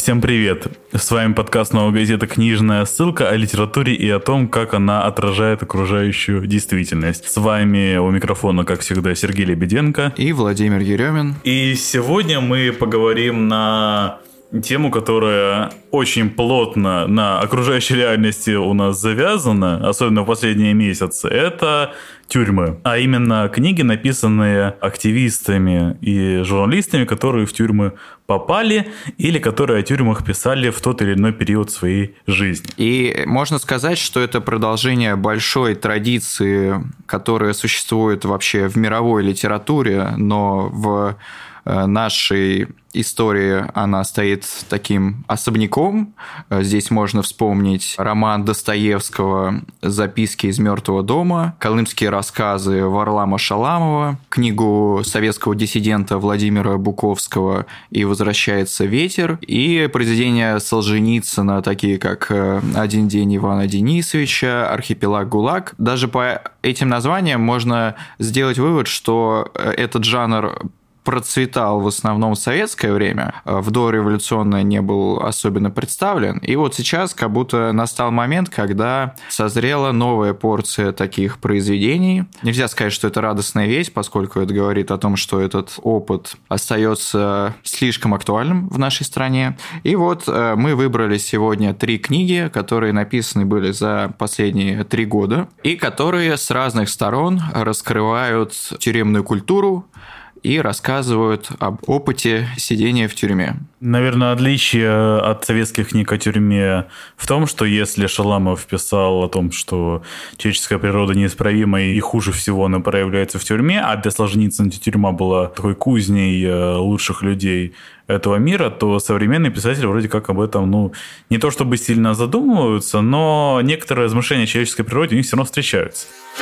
Всем привет! С вами подкаст «Новая газета. Книжная ссылка» о литературе и о том, как она отражает окружающую действительность. С вами у микрофона, как всегда, Сергей Лебеденко и Владимир Еремин. И сегодня мы поговорим на тему, которая очень плотно на окружающей реальности у нас завязана, особенно в последние месяцы, это тюрьмы. А именно книги, написанные активистами и журналистами, которые в тюрьмы попали или которые о тюрьмах писали в тот или иной период своей жизни. И можно сказать, что это продолжение большой традиции, которая существует вообще в мировой литературе, но в нашей истории она стоит таким особняком. Здесь можно вспомнить роман Достоевского «Записки из мертвого дома», колымские рассказы Варлама Шаламова, книгу советского диссидента Владимира Буковского «И возвращается ветер», и произведения Солженицына, такие как «Один день Ивана Денисовича», «Архипелаг ГУЛАГ». Даже по этим названиям можно сделать вывод, что этот жанр процветал в основном в советское время, в дореволюционное не был особенно представлен. И вот сейчас как будто настал момент, когда созрела новая порция таких произведений. Нельзя сказать, что это радостная весть, поскольку это говорит о том, что этот опыт остается слишком актуальным в нашей стране. И вот мы выбрали сегодня 3 книги, которые написаны были за последние 3 года, и которые с разных сторон раскрывают тюремную культуру и рассказывают об опыте сидения в тюрьме. Наверное, отличие от советских книг о тюрьме в том, что если Шаламов писал о том, что человеческая природа неисправима и хуже всего она проявляется в тюрьме, а для Солженицына тюрьма была такой кузней лучших людей этого мира, то современные писатели вроде как об этом, не то чтобы сильно задумываются, но некоторые размышления о человеческой природе у них все равно встречаются.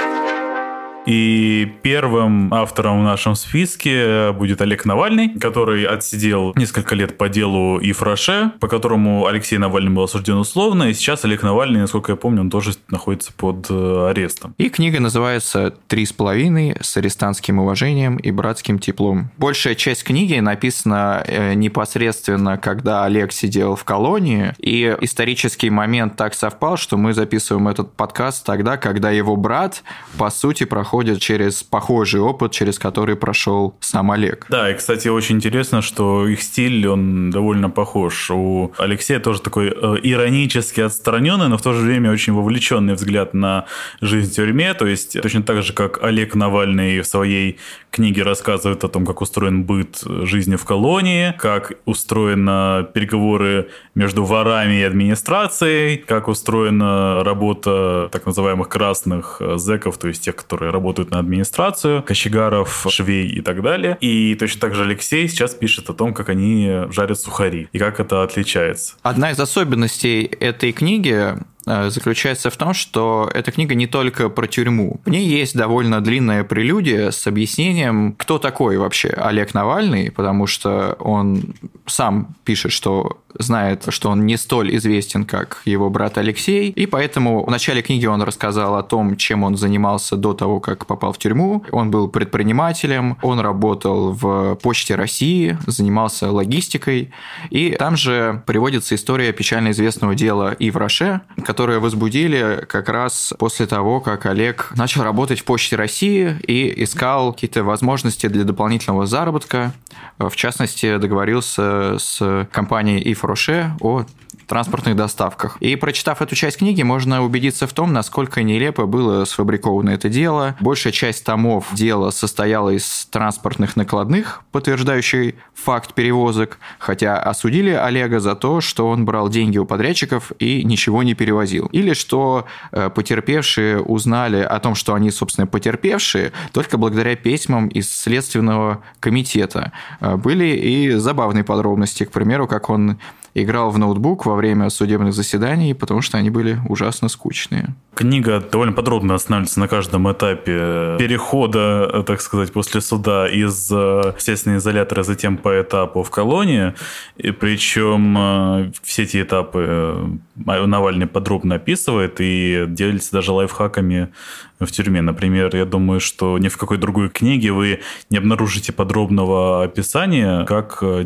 И первым автором в нашем списке будет Олег Навальный, который отсидел несколько лет по делу Ив Роше, по которому Алексей Навальный был осужден условно, и сейчас Олег Навальный, насколько я помню, он тоже находится под арестом. И книга называется «3,5. С арестантским уважением и братским теплом». Большая часть книги написана непосредственно, когда Олег сидел в колонии, и исторический момент так совпал, что мы записываем этот подкаст тогда, когда его брат, по сути, проходит через похожий опыт, через который прошел сам Олег. Да, и, кстати, очень интересно, что их стиль, он довольно похож. У Алексея тоже такой иронически отстраненный, но в то же время очень вовлеченный взгляд на жизнь в тюрьме. То есть, точно так же, как Олег Навальный в своей книге рассказывает о том, как устроен быт жизни в колонии, как устроены переговоры между ворами и администрацией, как устроена работа так называемых красных зэков, то есть тех, которые работают на администрацию, кочегаров, швей и так далее. И точно так же Алексей сейчас пишет о том, как они жарят сухари и как это отличается. Одна из особенностей этой книги заключается в том, что эта книга не только про тюрьму. В ней есть довольно длинная прелюдия с объяснением, кто такой вообще Олег Навальный, потому что он сам пишет, что знает, что он не столь известен, как его брат Алексей, и поэтому в начале книги он рассказал о том, чем он занимался до того, как попал в тюрьму. Он был предпринимателем, он работал в Почте России, занимался логистикой, и там же приводится история печально известного дела Ив Роше, которые возбудили как раз после того, как Олег начал работать в Почте России и искал какие-то возможности для дополнительного заработка. В частности, договорился с компанией Ив Роше о транспортных доставках. И прочитав эту часть книги, можно убедиться в том, насколько нелепо было сфабриковано это дело. Большая часть томов дела состояла из транспортных накладных, подтверждающих факт перевозок, хотя осудили Олега за то, что он брал деньги у подрядчиков и ничего не перевозил. Или что потерпевшие узнали о том, что они, собственно, потерпевшие, только благодаря письмам из Следственного комитета. Были и забавные подробности, к примеру, как он играл в ноутбук во время судебных заседаний, потому что они были ужасно скучные. Книга довольно подробно останавливается на каждом этапе перехода, так сказать, после суда из следственного изолятора, затем по этапу в колонии. И причем все эти этапы Навальный подробно описывает и делится даже лайфхаками в тюрьме. Например, я думаю, что ни в какой другой книге вы не обнаружите подробного описания, как делаются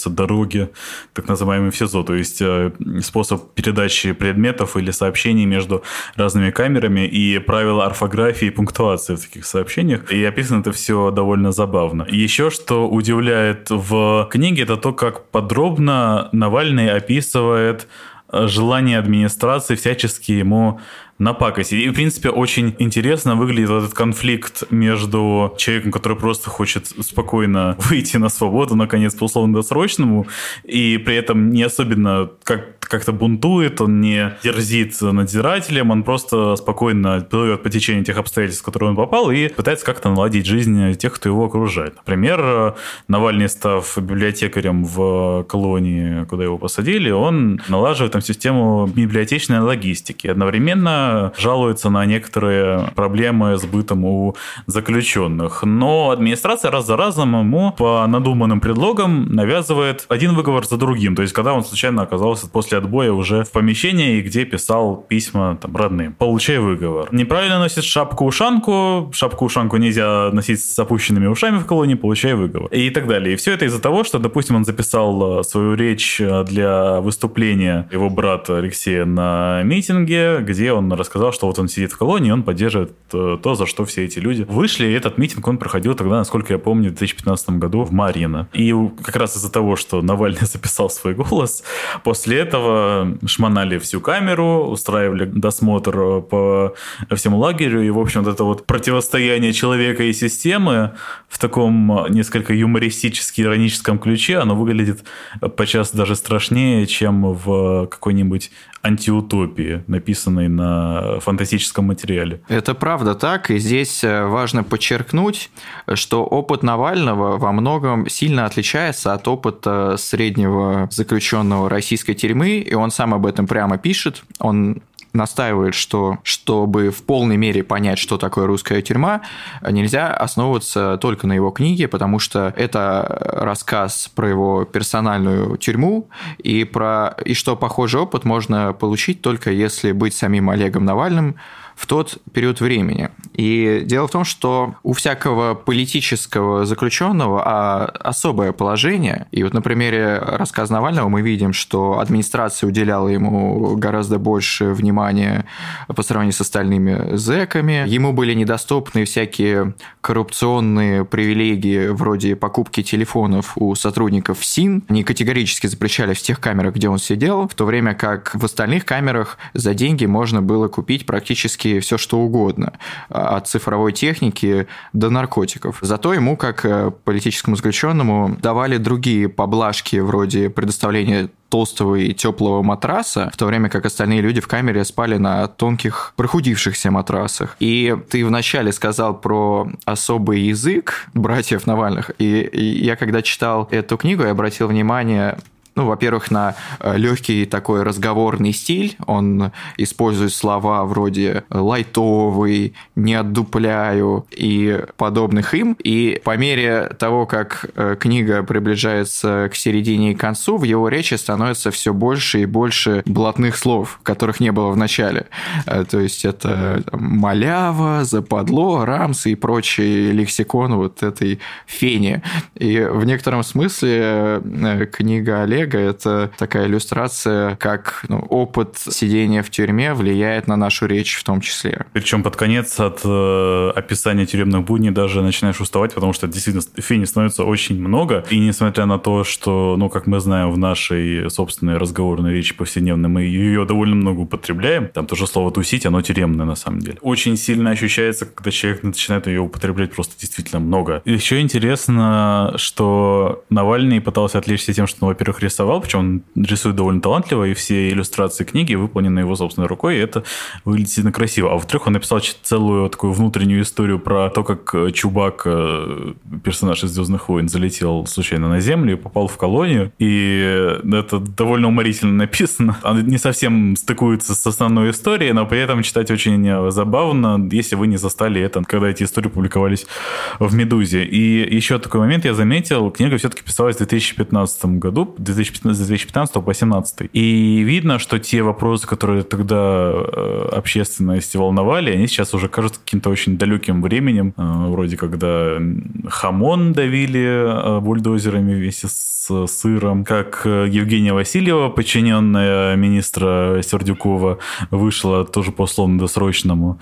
используются дороги, так называемые в СИЗО, то есть способ передачи предметов или сообщений между разными камерами и правила орфографии и пунктуации в таких сообщениях. И описано это все довольно забавно. Еще что удивляет в книге, это то, как подробно Навальный описывает желание администрации всячески ему напакостить. И, в принципе, очень интересно выглядит этот конфликт между человеком, который просто хочет спокойно выйти на свободу, наконец, по условно-досрочному, и при этом не особенно как-то бунтует, он не дерзит надзирателем, он просто спокойно плывет по течению тех обстоятельств, в которые он попал, и пытается как-то наладить жизнь тех, кто его окружает. Например, Навальный, став библиотекарем в колонии, куда его посадили, он налаживает там систему библиотечной логистики. Одновременно жалуется на некоторые проблемы с бытом у заключенных. Но администрация раз за разом ему по надуманным предлогам навязывает один выговор за другим. То есть, когда он случайно оказался после отбоя уже в помещении, где писал письма там, родным. Получай выговор. Неправильно носит шапку-ушанку. Шапку-ушанку нельзя носить с опущенными ушами в колонии. Получай выговор. И так далее. И все это из-за того, что, допустим, он записал свою речь для выступления его брата Алексея на митинге, где он рассказал, что вот он сидит в колонии, он поддерживает то, за что все эти люди вышли. И этот митинг, он проходил тогда, насколько я помню, в 2015 году в Марьино. И как раз из-за того, что Навальный записал свой голос, после этого шмонали всю камеру, устраивали досмотр по всему лагерю. И, в общем, вот это вот противостояние человека и системы в таком несколько юмористически-ироническом ключе, оно выглядит подчас даже страшнее, чем в какой-нибудь антиутопии, написанной на фантастическом материале. Это правда так, и здесь важно подчеркнуть, что опыт Навального во многом сильно отличается от опыта среднего заключенного российской тюрьмы, и он сам об этом прямо пишет. Он настаивает, что чтобы в полной мере понять, что такое русская тюрьма, нельзя основываться только на его книге, потому что это рассказ про его персональную тюрьму, и что похожий опыт можно получить только если быть самим Олегом Навальным в тот период времени. И дело в том, что у всякого политического заключенного особое положение. И вот на примере рассказа Навального мы видим, что администрация уделяла ему гораздо больше внимания по сравнению с остальными зэками. Ему были недоступны всякие коррупционные привилегии вроде покупки телефонов у сотрудников СИН. Они категорически запрещались в тех камерах, где он сидел, в то время как в остальных камерах за деньги можно было купить практически все что угодно, от цифровой техники до наркотиков. Зато ему, как политическому заключенному, давали другие поблажки вроде предоставления толстого и теплого матраса, в то время как остальные люди в камере спали на тонких, прохудившихся матрасах. И ты вначале сказал про особый язык братьев Навальных, и я когда читал эту книгу, я обратил внимание, во-первых, на легкий такой разговорный стиль. Он использует слова вроде «лайтовый», «не отдупляю» и подобных им. И по мере того, как книга приближается к середине и концу, в его речи становится все больше и больше блатных слов, которых не было в начале. То есть это малява, западло, рамс и прочий лексикон вот этой фени. И в некотором смысле книга Олега — это такая иллюстрация, как опыт сидения в тюрьме влияет на нашу речь в том числе. Причем под конец от описания тюремных будней даже начинаешь уставать, потому что действительно фени становится очень много. И несмотря на то, что, как мы знаем, в нашей собственной разговорной речи повседневной мы ее довольно много употребляем, там тоже слово «тусить», оно тюремное на самом деле. Очень сильно ощущается, когда человек начинает ее употреблять просто действительно много. Еще интересно, что Навальный пытался отвлечься тем, что он, во-первых, рисовал, причем он рисует довольно талантливо, и все иллюстрации книги выполнены его собственной рукой, и это выглядит сильно красиво. А во-вторых, он написал целую такую внутреннюю историю про то, как Чубак, персонаж из «Звездных войн», залетел случайно на Землю и попал в колонию, и это довольно уморительно написано. Оно не совсем стыкуется с основной историей, но при этом читать очень забавно, если вы не застали это, когда эти истории публиковались в «Медузе». И еще такой момент я заметил, книга все-таки писалась в 2015 году, в 2014 2015 по 2017. И видно, что те вопросы, которые тогда общественность волновали, они сейчас уже кажутся каким-то очень далеким временем. Вроде когда хамон давили бульдозерами вместе с сыром. Как Евгения Васильева, подчиненная министра Сердюкова, вышла тоже по условно-досрочному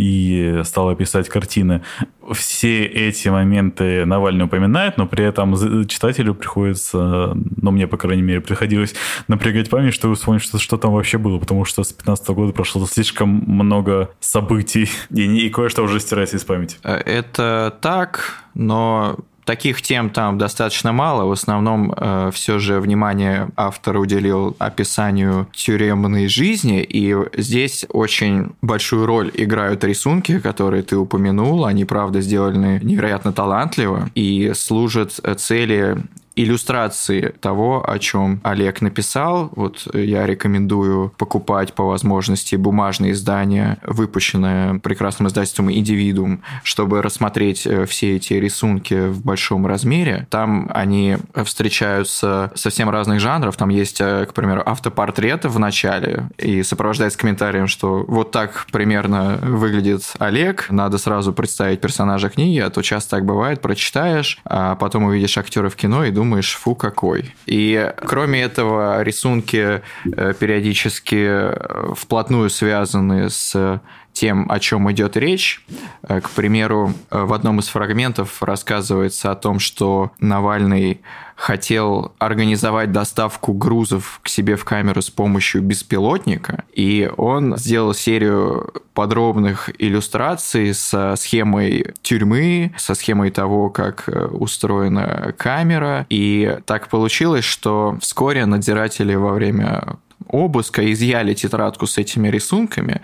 и стала писать картины. Все эти моменты Навальный упоминает, но при этом читателю приходится, ну, мне, по крайней мере, приходилось напрягать память, чтобы вспомнить, что там вообще было, потому что с 2015 года прошло слишком много событий, и кое-что уже стирается из памяти. Это так, но таких тем там достаточно мало. В основном все же внимание автор уделил описанию тюремной жизни, и здесь очень большую роль играют рисунки, которые ты упомянул. Они, правда, сделаны невероятно талантливо и служат цели иллюстрации того, о чем Олег написал. Вот я рекомендую покупать по возможности бумажные издания, выпущенное прекрасным издательством «Индивидуум», чтобы рассмотреть все эти рисунки в большом размере. Там они встречаются совсем разных жанров. Там есть, к примеру, автопортрет в начале и сопровождается комментарием, что вот так примерно выглядит Олег. Надо сразу представить персонажа книги, а то часто так бывает, прочитаешь, а потом увидишь актера в кино и думаешь, фу, какой. И кроме этого, рисунки периодически вплотную связаны с тем, о чем идет речь. К примеру, в одном из фрагментов рассказывается о том, что Навальный хотел организовать доставку грузов к себе в камеру с помощью беспилотника, и он сделал серию подробных иллюстраций со схемой тюрьмы, со схемой того, как устроена камера, и так получилось, что вскоре надзиратели во время обыска изъяли тетрадку с этими рисунками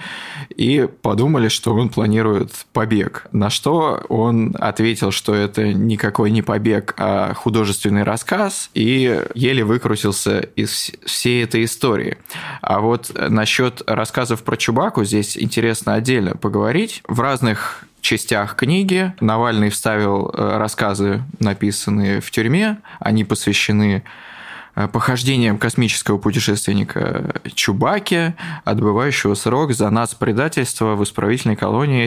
и подумали, что он планирует побег. На что он ответил, что это никакой не побег, а художественный рассказ, и еле выкрутился из всей этой истории. А вот насчет рассказов про Чубаку здесь интересно отдельно поговорить. В разных частях книги Навальный вставил рассказы, написанные в тюрьме. Они посвящены похождением космического путешественника Чубаки, отбывающего срок за нацпредательство в исправительной колонии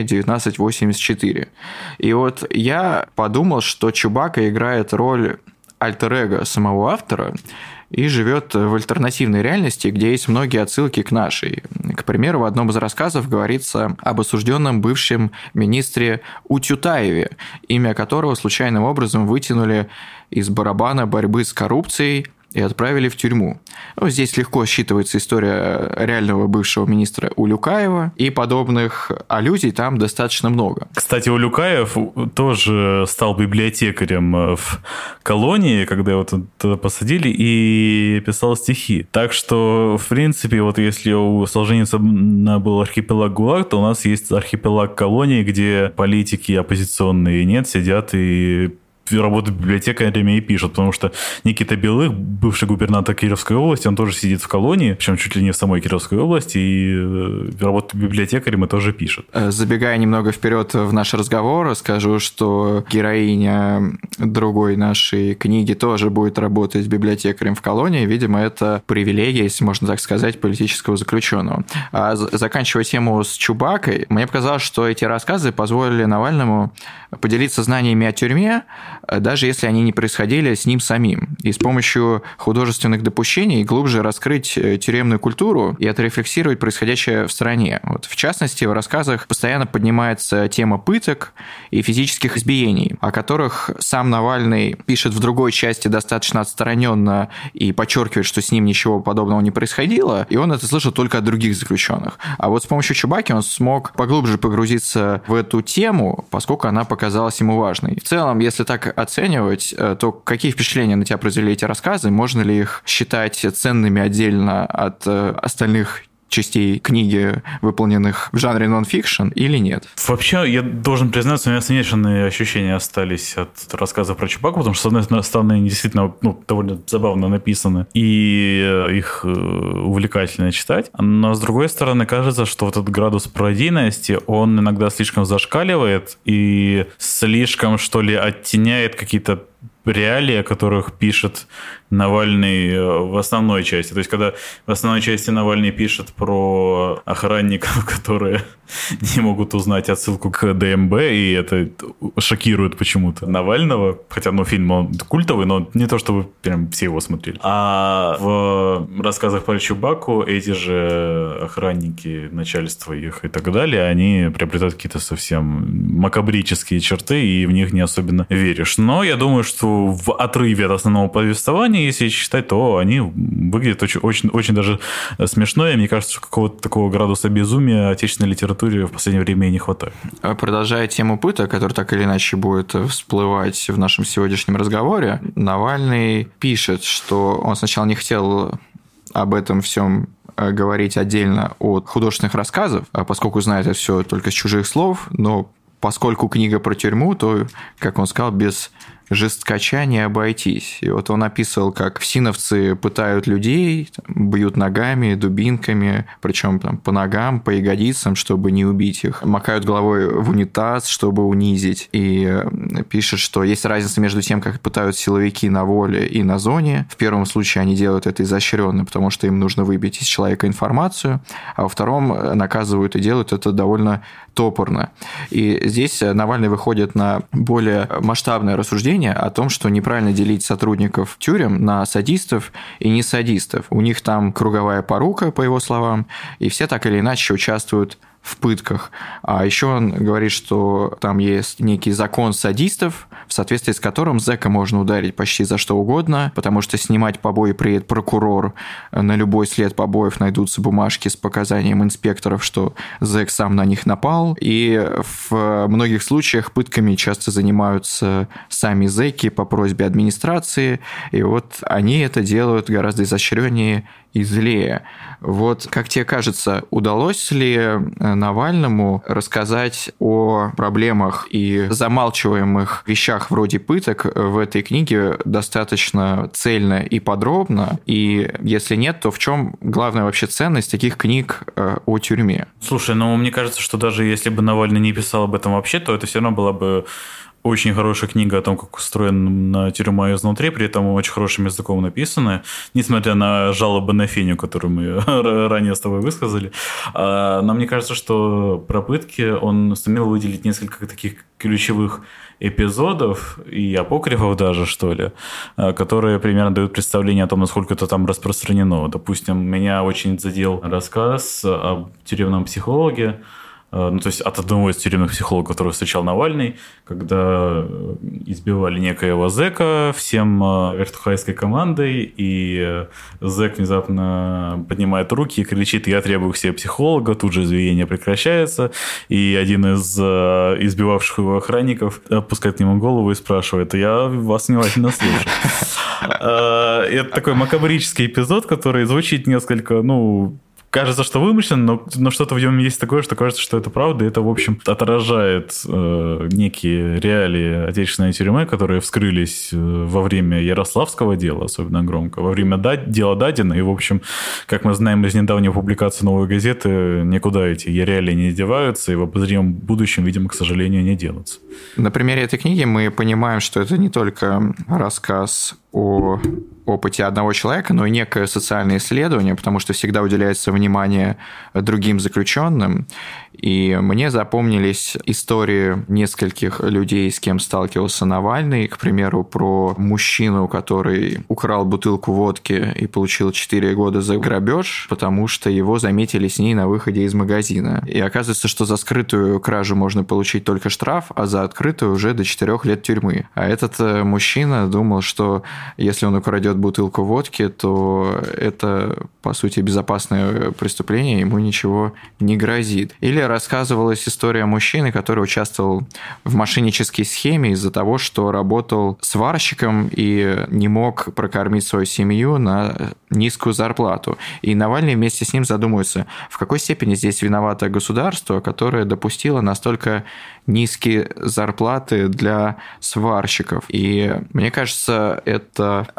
1984. И вот я подумал, что Чубака играет роль альтер-эго самого автора и живет в альтернативной реальности, где есть многие отсылки к нашей. К примеру, в одном из рассказов говорится об осужденном бывшем министре Утютаеве, имя которого случайным образом вытянули из барабана борьбы с коррупцией и отправили в тюрьму. Ну, здесь легко считывается история реального бывшего министра Улюкаева, и подобных аллюзий там достаточно много. Кстати, Улюкаев тоже стал библиотекарем в колонии, когда его туда посадили, и писал стихи. Так что, в принципе, вот если у Солженицына был архипелаг ГУЛАГ, то у нас есть архипелаг колонии, где политики оппозиционные сидят и работают библиотекарями и пишут, потому что Никита Белых, бывший губернатор Кировской области, он тоже сидит в колонии, причем чуть ли не в самой Кировской области, и работает библиотекарем и тоже пишет. Забегая немного вперед в наш разговор, скажу, что героиня другой нашей книги тоже будет работать библиотекарем в колонии. Видимо, это привилегия, если можно так сказать, политического заключенного. А заканчивая тему с Чубакой, мне показалось, что эти рассказы позволили Навальному поделиться знаниями о тюрьме, даже если они не происходили с ним самим, и с помощью художественных допущений глубже раскрыть тюремную культуру и отрефлексировать происходящее в стране. Вот, в частности, в рассказах постоянно поднимается тема пыток и физических избиений, о которых сам Навальный пишет в другой части достаточно отстраненно и подчеркивает, что с ним ничего подобного не происходило, и он это слышал только от других заключенных. А вот с помощью Чубаки он смог поглубже погрузиться в эту тему, поскольку она показалась ему важной. В целом, если так оценивать, то какие впечатления на тебя произвели эти рассказы? Можно ли их считать ценными отдельно от остальных частей книги, выполненных в жанре нон-фикшн, или нет? Вообще, я должен признаться, у меня смешанные ощущения остались от рассказов про Чубаку, потому что, с одной стороны, они действительно довольно забавно написаны, и их увлекательно читать, но, с другой стороны, кажется, что вот этот градус пародийности, он иногда слишком зашкаливает и слишком, что ли, оттеняет какие-то реалии, о которых пишет Навальный в основной части. То есть, когда в основной части Навальный пишет про охранников, которые не могут узнать отсылку к ДМБ, и это шокирует почему-то Навального, хотя, фильм он культовый, но не то, чтобы прям все его смотрели. А в рассказах про Чубаку эти же охранники, начальство их и так далее, они приобретают какие-то совсем макабрические черты, и в них не особенно веришь. Но я думаю, что в отрыве от основного повествования, если считать, то они выглядят очень даже смешно, и мне кажется, что какого-то такого градуса безумия отечественной литературе в последнее время и не хватает. Продолжая тему пыток, который так или иначе будет всплывать в нашем сегодняшнем разговоре, Навальный пишет, что он сначала не хотел об этом всем говорить отдельно от художественных рассказов, поскольку знает это все только с чужих слов, но поскольку книга про тюрьму, то, как он сказал, без жесткача не обойтись. И вот он описывал, как всиновцы пытают людей, бьют ногами, дубинками, причем по ногам, по ягодицам, чтобы не убить их. Макают головой в унитаз, чтобы унизить. И пишет, что есть разница между тем, как пытают силовики на воле и на зоне. В первом случае они делают это изощренно, потому что им нужно выбить из человека информацию, а во втором наказывают и делают это довольно топорно. И здесь Навальный выходит на более масштабное рассуждение о том, что неправильно делить сотрудников тюрем на садистов и не садистов. У них там круговая порука, по его словам, и все так или иначе участвуют в пытках. А еще он говорит, что там есть некий закон садистов, в соответствии с которым зэка можно ударить почти за что угодно, потому что снимать побои приедет прокурор, на любой след побоев найдутся бумажки с показанием инспекторов, что зэк сам на них напал, и в многих случаях пытками часто занимаются сами зэки по просьбе администрации, и вот они это делают гораздо изощреннее и злее. Вот, как тебе кажется, удалось ли Навальному рассказать о проблемах и замалчиваемых вещах вроде пыток в этой книге достаточно цельно и подробно? И если нет, то в чем главная вообще ценность таких книг о тюрьме? Слушай, мне кажется, что даже если бы Навальный не писал об этом вообще, то это все равно была бы очень хорошая книга о том, как устроена тюрьма изнутри, при этом очень хорошим языком написанная, несмотря на жалобы на Феню, которую мы ранее с тобой высказали. Но мне кажется, что про пытки он сумел выделить несколько таких ключевых эпизодов и апокрифов даже, что ли, которые примерно дают представление о том, насколько это там распространено. Допустим, меня очень задел рассказ о тюремном психологе, то есть от одного из тюремных психологов, которого встречал Навальный, когда избивали некоего зэка всем вертухайской командой, и зэк внезапно поднимает руки и кричит: «Я требую к себе психолога», тут же избиение прекращается, и один из избивавших его охранников опускает к нему голову и спрашивает: «Я вас внимательно слушаю». Это такой макабрический эпизод, который звучит несколько, кажется, что вымышленно, но что-то в нем есть такое, что кажется, что это правда, и это, в общем, отражает некие реалии отечественной тюрьмы, которые вскрылись во время Ярославского дела, особенно громко, во время дела Дадина, и, в общем, как мы знаем из недавней публикации «Новой газеты», никуда эти реалии не деваются, и в обозримом будущем, видимо, к сожалению, не денутся. На примере этой книги мы понимаем, что это не только рассказ о опыте одного человека, но и некое социальное исследование, потому что всегда уделяется внимание другим заключенным. И мне запомнились истории нескольких людей, с кем сталкивался Навальный. К примеру, про мужчину, который украл бутылку водки и получил 4 года за грабеж, потому что его заметили с ней на выходе из магазина. И оказывается, что за скрытую кражу можно получить только штраф, а за открытую уже до 4 лет тюрьмы. А этот мужчина думал, что если он украдет бутылку водки, то это, по сути, безопасное преступление, ему ничего не грозит. Или рассказывалась история мужчины, который участвовал в мошеннической схеме из-за того, что работал сварщиком и не мог прокормить свою семью на низкую зарплату. И Навальный вместе с ним задумывается, в какой степени здесь виновато государство, которое допустило настолько низкие зарплаты для сварщиков. И мне кажется, это один из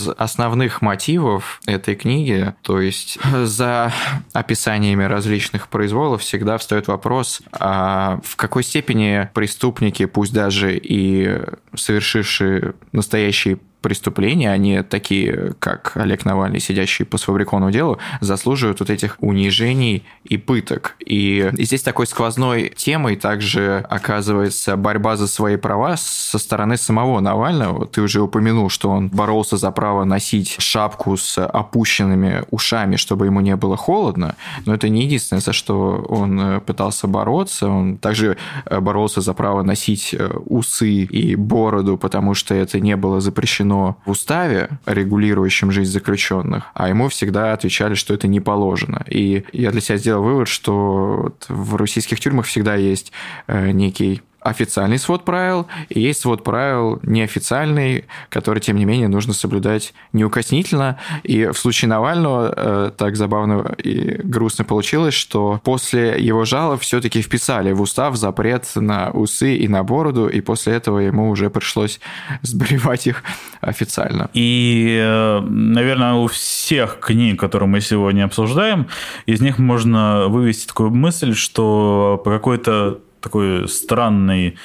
из основных мотивов этой книги, то есть за описаниями различных произволов всегда встает вопрос, а в какой степени преступники, пусть даже и совершившие настоящие преступления, они такие, как Олег Навальный, сидящий по сфабрикованному делу, заслуживают вот этих унижений и пыток. И здесь такой сквозной темой также оказывается борьба за свои права со стороны самого Навального. Ты уже упомянул, что он боролся за право носить шапку с опущенными ушами, чтобы ему не было холодно, но это не единственное, за что он пытался бороться. Он также боролся за право носить усы и бороду, потому что это не было запрещено в уставе, регулирующем жизнь заключенных, а ему всегда отвечали, что это не положено. И я для себя сделал вывод, что в российских тюрьмах всегда есть некий официальный свод правил, и есть свод правил неофициальный, который, тем не менее, нужно соблюдать неукоснительно. И в случае Навального так забавно и грустно получилось, что после его жалоб все-таки вписали в устав запрет на усы и на бороду, и после этого ему уже пришлось сбривать их официально. И, наверное, у всех книг, которые мы сегодня обсуждаем, из них можно вывести такую мысль, что по какой-то такой странной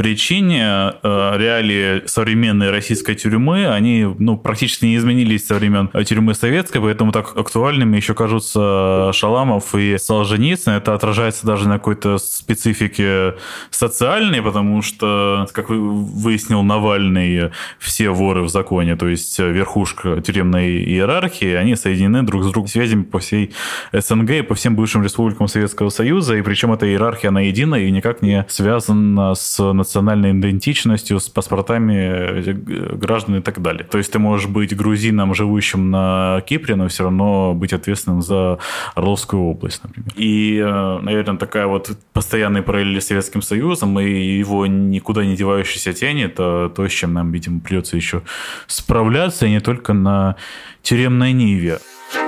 причине реалии современной российской тюрьмы, они практически не изменились со времен тюрьмы советской, поэтому так актуальными еще кажутся Шаламов и Солженицын. Это отражается даже на какой-то специфике социальной, потому что, как выяснил Навальный, все воры в законе, то есть верхушка тюремной иерархии, они соединены друг с другом связями по всей СНГ и по всем бывшим республикам Советского Союза, и причем эта иерархия, она едина и никак не связана с национальной идентичностью, с паспортами граждан и так далее. То есть ты можешь быть грузином, живущим на Кипре, но все равно быть ответственным за Орловскую область, например. И, наверное, такая вот постоянная параллель с Советским Союзом и его никуда не девающаяся тень – это то, с чем нам, видимо, придется еще справляться, и не только на тюремной ниве.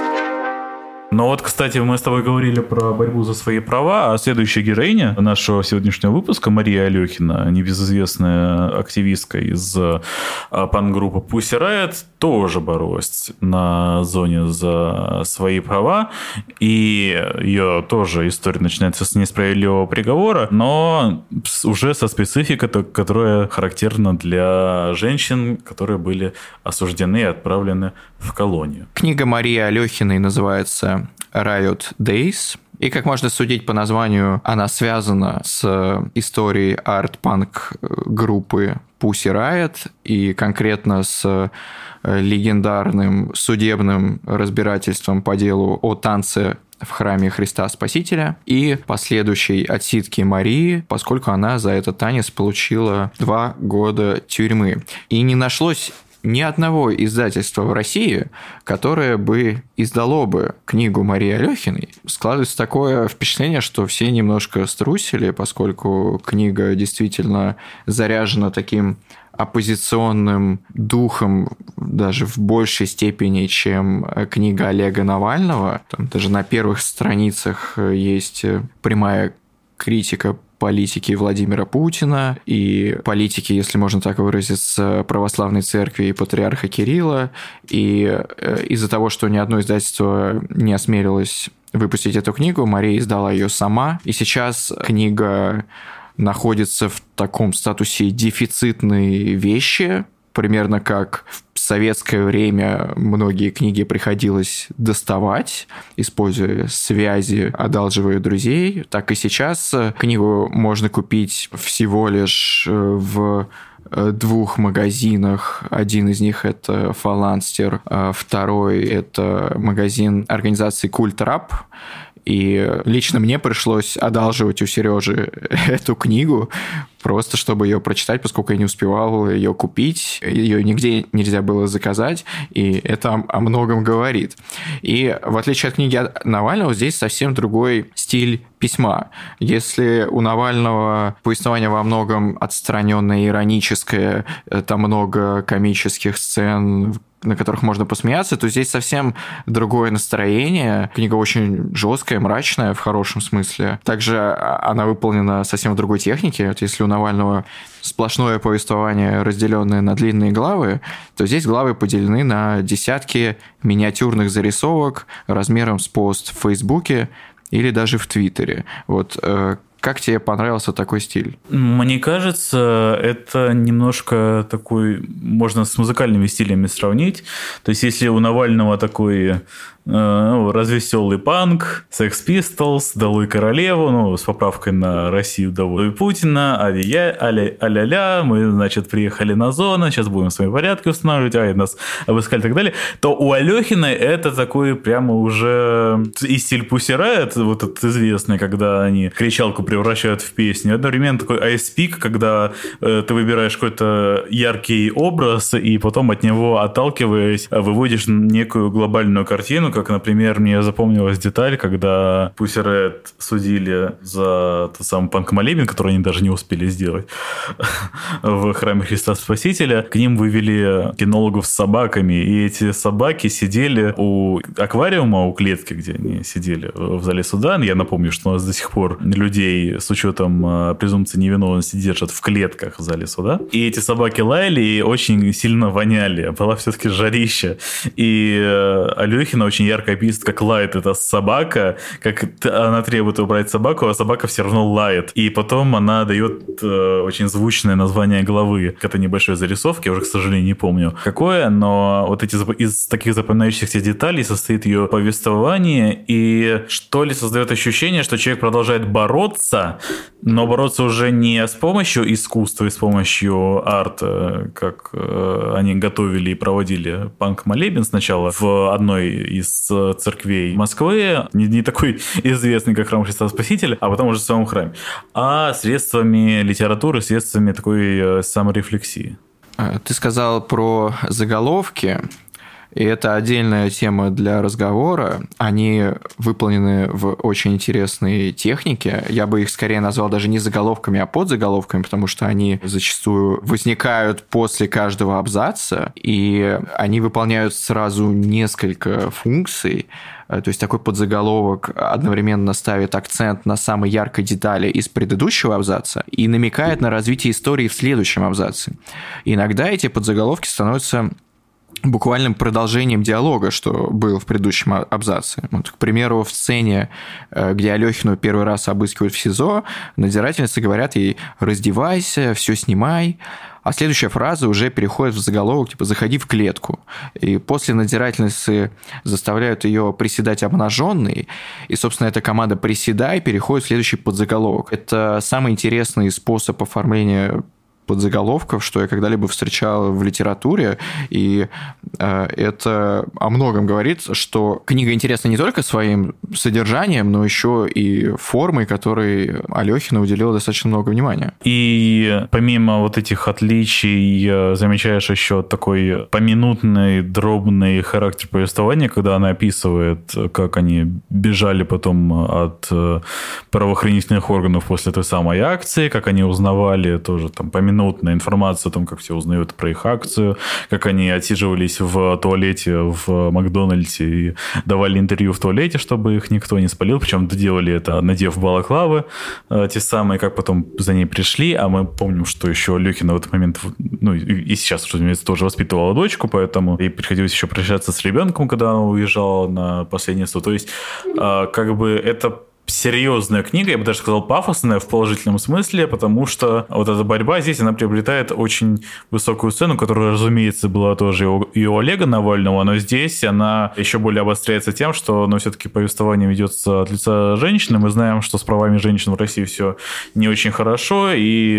Но вот, кстати, мы с тобой говорили про борьбу за свои права, а следующая героиня нашего сегодняшнего выпуска, Мария Алехина, небезызвестная активистка из панк-группы Pussy Riot, тоже боролась на зоне за свои права, и ее тоже история начинается с несправедливого приговора, но уже со спецификой, которая характерна для женщин, которые были осуждены и отправлены в колонию. Книга Марии Алехиной называется Riot Days. И, как можно судить по названию, она связана с историей арт-панк группы Pussy Riot и конкретно с легендарным судебным разбирательством по делу о танце в храме Христа Спасителя и последующей отсидки Марии, поскольку она за этот танец получила 2 года тюрьмы. И не нашлось ни одного издательства в России, которое бы издало бы книгу Марии Алехиной. Складывается такое впечатление, что все немножко струсили, поскольку книга действительно заряжена таким оппозиционным духом даже в большей степени, чем книга Олега Навального. Там даже на первых страницах есть прямая критика политики Владимира Путина и политики, если можно так выразиться, православной церкви и патриарха Кирилла. И из-за того, что ни одно издательство не осмелилось выпустить эту книгу, Мария издала ее сама. И сейчас книга находится в таком статусе дефицитной вещи, примерно как в советское время многие книги приходилось доставать, используя связи, одалживая друзей, так и сейчас книгу можно купить всего лишь в 2 магазинах. Один из них – это Фаланстер, а второй – это магазин организации Культрап. И лично мне пришлось одалживать у Сережи эту книгу, просто чтобы ее прочитать, поскольку я не успевал ее купить, ее нигде нельзя было заказать, и это о многом говорит. И в отличие от книги Навального, здесь совсем другой стиль письма. Если у Навального повествование во многом отстраненное, ироническое, там много комических сцен, на которых можно посмеяться, то здесь совсем другое настроение. Книга очень жесткая, мрачная в хорошем смысле. Также она выполнена совсем в другой технике. Вот если у Навального сплошное повествование, разделенное на длинные главы, то здесь главы поделены на десятки миниатюрных зарисовок размером с пост в Фейсбуке или даже в Твиттере. Вот как тебе понравился такой стиль? Мне кажется, это немножко такой, можно с музыкальными стилями сравнить. То есть, если у Навального такой развеселый панк, Sex Pistols, Долой королеву, с поправкой на Россию, Долой Путина, а-ля-ля, мы, значит, приехали на зону, сейчас будем свои порядки устанавливать, нас обыскали и так далее, то у Алёхина это такой прямо уже и стиль Pussy Riot, вот этот известный, когда они кричалку превращают в песню, одновременно такой Ice Peak, когда ты выбираешь какой-то яркий образ и потом от него, отталкиваясь, выводишь некую глобальную картину, как, например, мне запомнилась деталь, когда Pussy Riot судили за тот самый панк-молебен, который они даже не успели сделать в храме Христа Спасителя. К ним вывели кинологов с собаками, и эти собаки сидели у аквариума, у клетки, где они сидели в зале суда. Я напомню, что у нас до сих пор людей с учетом презумпции невиновности держат в клетках в зале суда. И эти собаки лаяли и очень сильно воняли. Была все-таки жарища. И Алёхина очень ярко описывает, как лает эта собака, как она требует убрать собаку, а собака все равно лает. И потом она дает очень звучное название главы к этой небольшой зарисовке, я уже, к сожалению, не помню какое, но вот из таких запоминающихся деталей состоит ее повествование, и что ли создает ощущение, что человек продолжает бороться, но бороться уже не с помощью искусства и с помощью арта, как они готовили и проводили панк-молебен сначала в одной из церквей Москвы, не такой известный, как храм Христа Спасителя, а потом уже в самом храме, а средствами литературы, средствами такой саморефлексии. Ты сказал про заголовки, и это отдельная тема для разговора. Они выполнены в очень интересной технике. Я бы их скорее назвал даже не заголовками, а подзаголовками, потому что они зачастую возникают после каждого абзаца, и они выполняют сразу несколько функций. То есть такой подзаголовок одновременно ставит акцент на самой яркой детали из предыдущего абзаца и намекает на развитие истории в следующем абзаце. Иногда эти подзаголовки становятся буквальным продолжением диалога, что было в предыдущем абзаце. Вот, к примеру, в сцене, где Алёхину первый раз обыскивают в СИЗО, надзирательницы говорят ей «раздевайся, все снимай», а следующая фраза уже переходит в заголовок, типа «заходи в клетку». И после надзирательницы заставляют ее приседать обнаженной, и, собственно, эта команда «приседай» переходит в следующий подзаголовок. Это самый интересный способ оформления подзаголовков, что я когда-либо встречал в литературе, и это о многом говорит, что книга интересна не только своим содержанием, но еще и формой, которой Алёхина уделила достаточно много внимания. И помимо вот этих отличий, замечаешь еще такой поминутный, дробный характер повествования, когда она описывает, как они бежали потом от правоохранительных органов после той самой акции, как они узнавали тоже там поминутную информацию о том, как все узнают про их акцию, как они отсиживались в туалете в Макдональдсе и давали интервью в туалете, чтобы их никто не спалил, причем делали это, надев балаклавы, те самые, как потом за ней пришли, а мы помним, что еще Алёхина в этот момент, и сейчас, разумеется, тоже воспитывала дочку, поэтому ей приходилось еще прощаться с ребенком, когда она уезжала на последнее суд. То есть, как бы это серьезная книга, я бы даже сказал пафосная в положительном смысле, потому что вот эта борьба здесь, она приобретает очень высокую цену, которая, разумеется, была тоже и у Олега Навального, но здесь она еще более обостряется тем, что все-таки повествование ведется от лица женщины. Мы знаем, что с правами женщин в России все не очень хорошо, и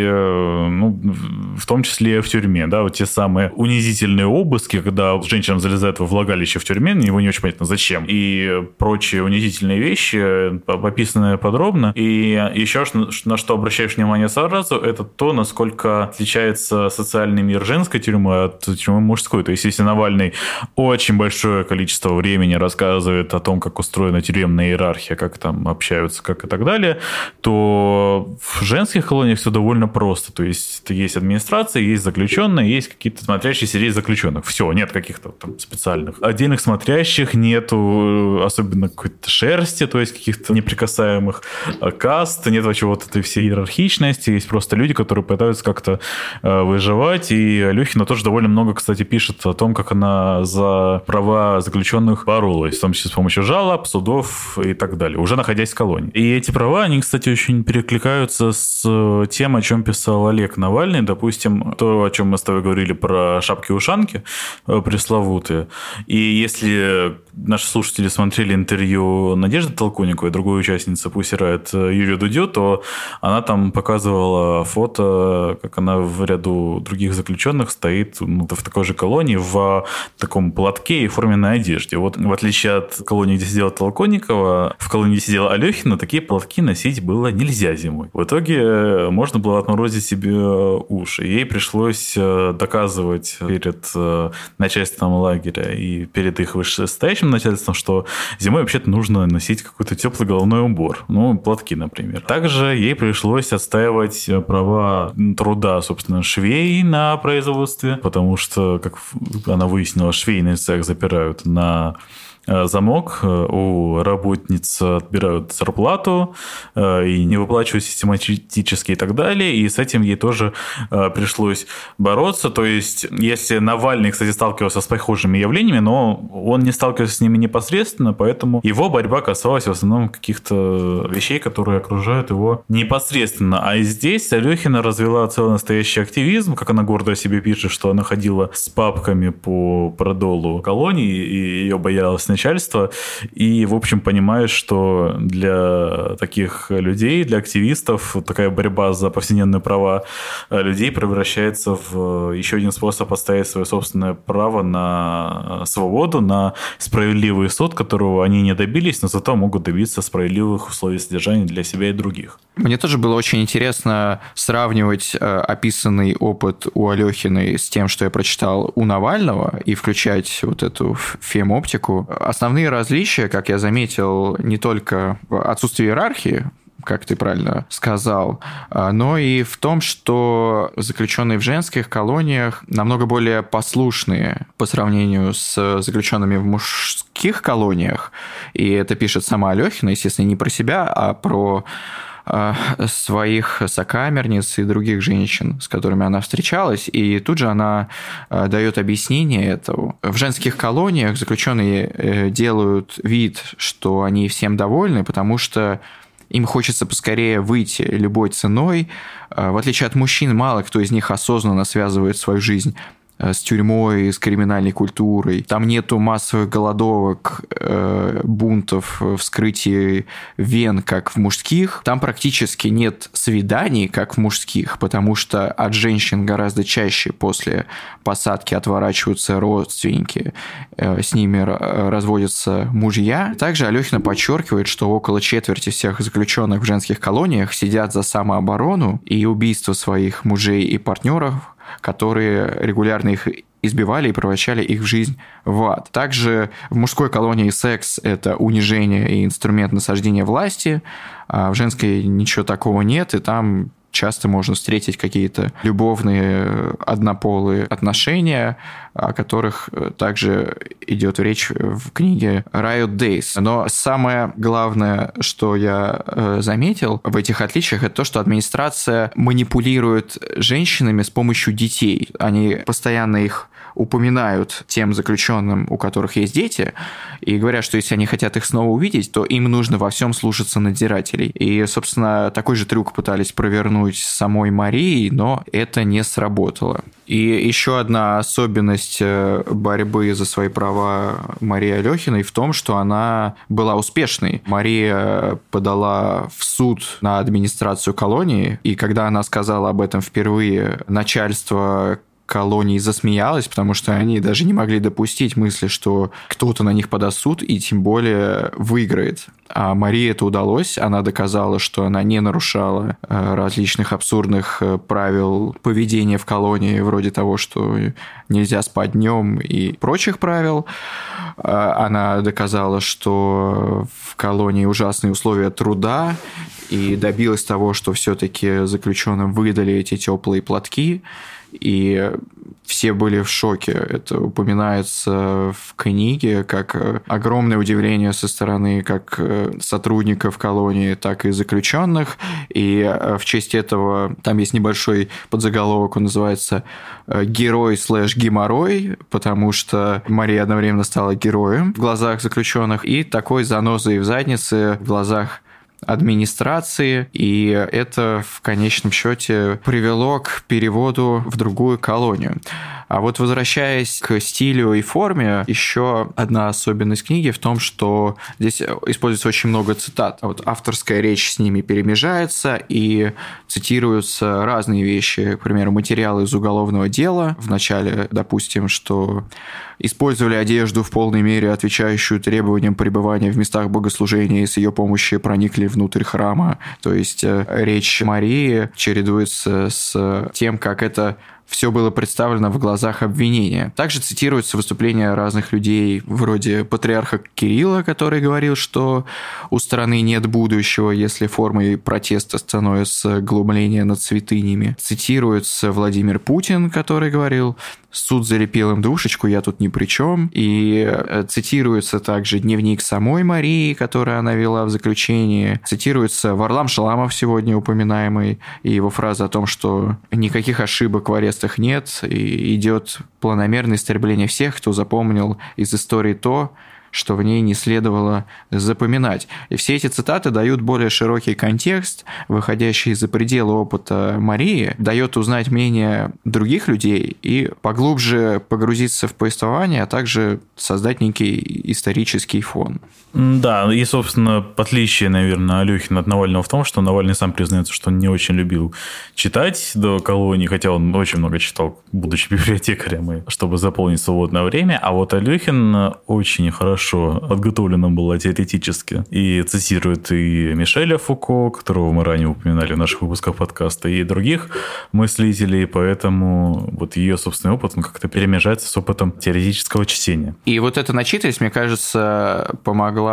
в том числе в тюрьме. Да, вот те самые унизительные обыски, когда женщинам залезают во влагалище в тюрьме, его не очень понятно зачем, и прочие унизительные вещи описаны расписаны подробно. И еще на что обращаешь внимание сразу, это то, насколько отличается социальный мир женской тюрьмы от тюрьмы мужской. То есть, если Навальный очень большое количество времени рассказывает о том, как устроена тюремная иерархия, как там общаются, как и так далее, то в женских колониях все довольно просто. То есть администрация, есть заключенные, есть какие-то смотрящие сидеть заключенных. Все, нет каких-то там специальных отдельных смотрящих, нету особенно какой-то шерсти, то есть каких-то неприкасаемых каст, нет вообще вот этой всей иерархичности. Есть просто люди, которые пытаются как-то выживать. И Алехина тоже довольно много, кстати, пишет о том, как она за права заключенных боролась, в том числе с помощью жалоб, судов и так далее, уже находясь в колонии. И эти права, они, кстати, очень перекликаются с тем, о чем писал Олег Навальный. Допустим, то, о чем мы с тобой говорили про шапки-ушанки пресловутые. И если наши слушатели смотрели интервью Надежды Толконниковой, другой участницы Pussy Riot Юрию Дудю, то она там показывала фото, как она в ряду других заключенных стоит в такой же колонии в таком платке и форменной одежде. Вот в отличие от колонии, где сидела Толконникова, в колонии, где сидела Алехина, такие платки носить было нельзя зимой. В итоге можно было отморозить себе уши. Ей пришлось доказывать перед начальством лагеря и перед их вышестоящим начальством, что зимой вообще-то нужно носить какой-то теплый головной убор. Платки, например. Также ей пришлось отстаивать права труда, собственно, швей на производстве, потому что, как она выяснила, швейный цех запирают на замок, у работниц отбирают зарплату и не выплачивают систематически и так далее, и с этим ей тоже пришлось бороться. То есть, если Навальный, кстати, сталкивался с похожими явлениями, но он не сталкивался с ними непосредственно, поэтому его борьба касалась в основном каких-то вещей, которые окружают его непосредственно. А здесь Алехина развела целый настоящий активизм, как она гордо о себе пишет, что она ходила с папками по продолу колонии, и ее боялась начальство, и, в общем, понимаешь, что для таких людей, для активистов, такая борьба за повседневные права людей превращается в еще один способ отстоять свое собственное право на свободу, на справедливый суд, которого они не добились, но зато могут добиться справедливых условий содержания для себя и других. Мне тоже было очень интересно сравнивать описанный опыт у Алехиной с тем, что я прочитал у Навального, и включать вот эту фем-оптику. Основные различия, как я заметил, не только в отсутствии иерархии, как ты правильно сказал, но и в том, что заключенные в женских колониях намного более послушные по сравнению с заключенными в мужских колониях. И это пишет сама Алехина, естественно, не про себя, а про своих сокамерниц и других женщин, с которыми она встречалась, и тут же она дает объяснение этого. В женских колониях заключенные делают вид, что они всем довольны, потому что им хочется поскорее выйти любой ценой. В отличие от мужчин, мало кто из них осознанно связывает свою жизнь с тюрьмой, с криминальной культурой. Там нету массовых голодовок, бунтов, вскрытий вен, как в мужских. Там практически нет свиданий, как в мужских, потому что от женщин гораздо чаще после посадки отворачиваются родственники, с ними разводятся мужья. Также Алехина подчеркивает, что около четверти всех заключенных в женских колониях сидят за самооборону и убийство своих мужей и партнеров, которые регулярно их избивали и превращали их в жизнь в ад. Также в мужской колонии секс – это унижение и инструмент насаждения власти, а в женской ничего такого нет, и там часто можно встретить какие-то любовные однополые отношения, о которых также идет речь в книге Riot Days. Но самое главное, что я заметил в этих отличиях, это то, что администрация манипулирует женщинами с помощью детей. Они постоянно их упоминают тем заключенным, у которых есть дети, и говорят, что если они хотят их снова увидеть, то им нужно во всем слушаться надзирателей. И, собственно, такой же трюк пытались провернуть с самой Марией, но это не сработало. И еще одна особенность борьбы за свои права Марии Алехиной в том, что она была успешной. Мария подала в суд на администрацию колонии, и когда она сказала об этом впервые, начальство колоний засмеялась, потому что они даже не могли допустить мысли, что кто-то на них подаст суд и тем более выиграет. А Марии это удалось, она доказала, что она не нарушала различных абсурдных правил поведения в колонии, вроде того, что нельзя спать днем и прочих правил. Она доказала, что в колонии ужасные условия труда, и добилась того, что все-таки заключенным выдали эти теплые платки, и все были в шоке. Это упоминается в книге как огромное удивление со стороны как сотрудников колонии, так и заключенных. И в честь этого там есть небольшой подзаголовок, он называется «Герой/геморрой», потому что Мария одновременно стала героем в глазах заключенных и такой занозой в заднице в глазах администрации, и это в конечном счете привело к переводу в другую колонию. А вот возвращаясь к стилю и форме, еще одна особенность книги в том, что здесь используется очень много цитат. Вот авторская речь с ними перемежается, и цитируются разные вещи, к примеру, материалы из уголовного дела. Вначале, допустим, что использовали одежду в полной мере, отвечающую требованиям пребывания в местах богослужения, и с ее помощью проникли внутрь храма. То есть речь Марии чередуется с тем, как это все было представлено в глазах обвинения. Также цитируются выступления разных людей, вроде патриарха Кирилла, который говорил, что у страны нет будущего, если формой протеста становится глумление над святынями. Цитируется Владимир Путин, который говорил: «Суд залепил им душечку, я тут ни при чем». И цитируется также дневник самой Марии, который она вела в заключении. Цитируется Варлам Шаламов, сегодня упоминаемый, и его фраза о том, что никаких ошибок в арестах нет, и идет планомерное истребление всех, кто запомнил из истории то, что в ней не следовало запоминать. И все эти цитаты дают более широкий контекст, выходящий за пределы опыта Марии, дает узнать мнение других людей и поглубже погрузиться в повествование, а также создать некий исторический фон. Да, и, собственно, отличие, наверное, Алёхина от Навального в том, что Навальный сам признается, что он не очень любил читать до колонии, хотя он очень много читал, будучи библиотекарем, и чтобы заполнить свободное время, а вот Алёхин очень хорошо подготовлен был теоретически и цитирует и Мишеля Фуко, которого мы ранее упоминали в наших выпусках подкаста, и других мыслителей, поэтому вот ее собственный опыт, он как-то перемежается с опытом теоретического чтения. И вот эта начитанность, мне кажется, помогла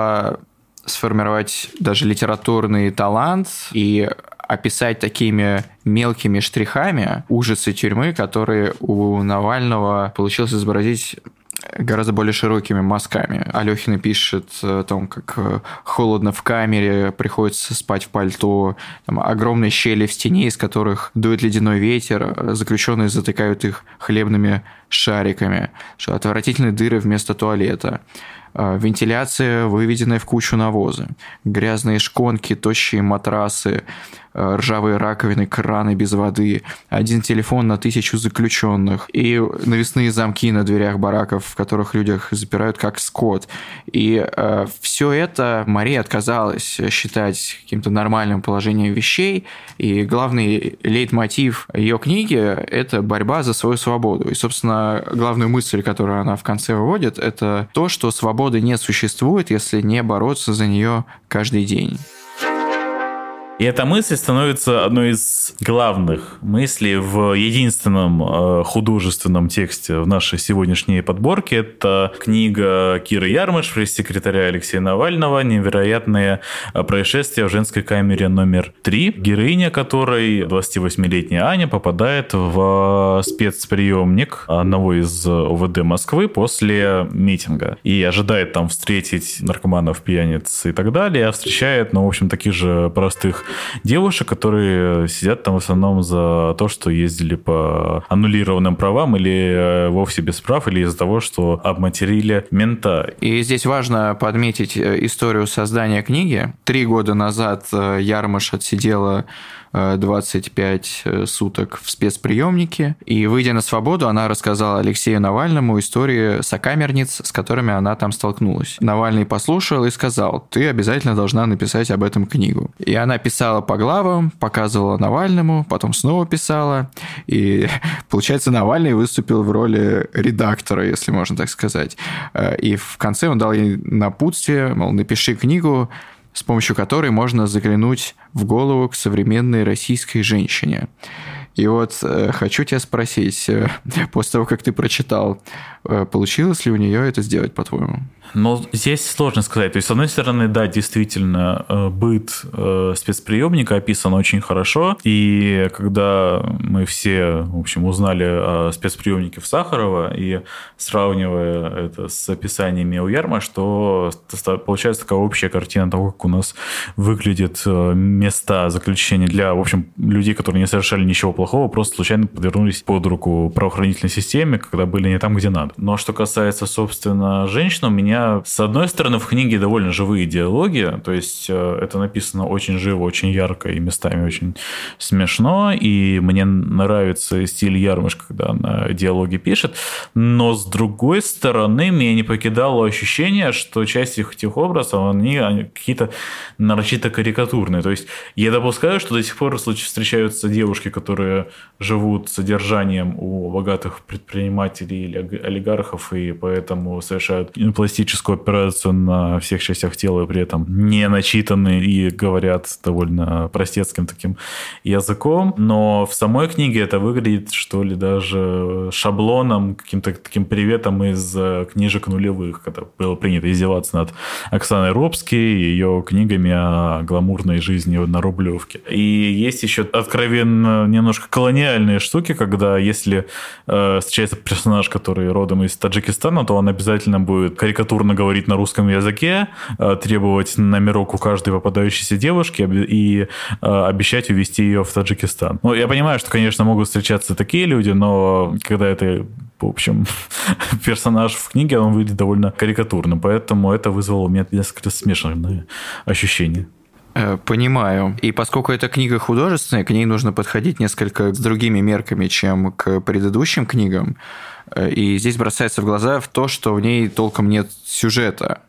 сформировать даже литературный талант и описать такими мелкими штрихами ужасы тюрьмы, которые у Навального получилось изобразить гораздо более широкими мазками. Алёхина пишет о том, как холодно в камере, приходится спать в пальто, там огромные щели в стене, из которых дует ледяной ветер, заключенные затыкают их хлебными шариками, что отвратительные дыры вместо туалета, вентиляция, выведенная в кучу навоза, грязные шконки, тощие матрасы, ржавые раковины, краны без воды, один телефон на 1000 заключенных и навесные замки на дверях бараков, в которых людях запирают как скот. И все это Мария отказалась считать каким-то нормальным положением вещей, и главный лейтмотив ее книги – это борьба за свою свободу. И, собственно, главную мысль, которую она в конце выводит, это то, что свободы не существует, если не бороться за нее каждый день. И эта мысль становится одной из главных мыслей в единственном художественном тексте в нашей сегодняшней подборке. Это книга Киры Ярмыш, пресс-секретаря Алексея Навального «Невероятные происшествия в женской камере номер 3», героиня которой, 28-летняя Аня, попадает в спецприемник одного из ОВД Москвы после митинга. И ожидает там встретить наркоманов, пьяниц и так далее, а встречает, в общем, таких же простых девушек, которые сидят там в основном за то, что ездили по аннулированным правам или вовсе без прав, или из-за того, что обматерили мента. И здесь важно подметить историю создания книги. 3 года назад Ярмыш отсидела 25 суток в спецприемнике. И, выйдя на свободу, она рассказала Алексею Навальному истории сокамерниц, с которыми она там столкнулась. Навальный послушал и сказал: ты обязательно должна написать об этом книгу. И она писала по главам, показывала Навальному, потом снова писала. И, получается, Навальный выступил в роли редактора, если можно так сказать. И в конце он дал ей напутствие, мол, напиши книгу, с помощью которой можно заглянуть в голову к современной российской женщине. И вот хочу тебя спросить, после того, как ты прочитал, получилось ли у нее это сделать, по-твоему? Но здесь сложно сказать. То есть, с одной стороны, да, действительно, быт спецприемника описан очень хорошо. И когда мы все, в общем, узнали о спецприемнике в Сахарова и сравнивая это с описаниями у Ярмаш, то получается такая общая картина того, как у нас выглядят места заключения для, в общем, людей, которые не совершали ничего плохого, просто случайно подвернулись под руку правоохранительной системе, когда были не там, где надо. Но что касается, собственно, женщин, у меня, с одной стороны, в книге довольно живые диалоги, то есть это написано очень живо, очень ярко и местами очень смешно, и мне нравится стиль Ярмаш, когда она диалоги пишет, но, с другой стороны, меня не покидало ощущение, что часть этих образов, они какие-то нарочито карикатурные, то есть я допускаю, что до сих пор встречаются девушки, которые живут содержанием у богатых предпринимателей или олигархов, и поэтому совершают пластическую операцию на всех частях тела, и при этом не начитаны и говорят довольно простецким таким языком. Но в самой книге это выглядит, что ли, даже шаблоном, каким-то таким приветом из книжек нулевых, когда было принято издеваться над Оксаной Робски и ее книгами о гламурной жизни на Рублевке. И есть еще откровенно немножко колониальные штуки, когда если встречается персонаж, который родом из Таджикистана, то он обязательно будет карикатурно говорить на русском языке, требовать номерок у каждой попадающейся девушки и обещать увезти ее в Таджикистан. Ну, я понимаю, что, конечно, могут встречаться такие люди, но когда это, в общем, персонаж в книге, он выглядит довольно карикатурно, поэтому это вызвало у меня несколько смешанные ощущения. Понимаю. И поскольку эта книга художественная, к ней нужно подходить несколько с другими мерками, чем к предыдущим книгам. И здесь бросается в глаза в то, что в ней толком нет сюжета.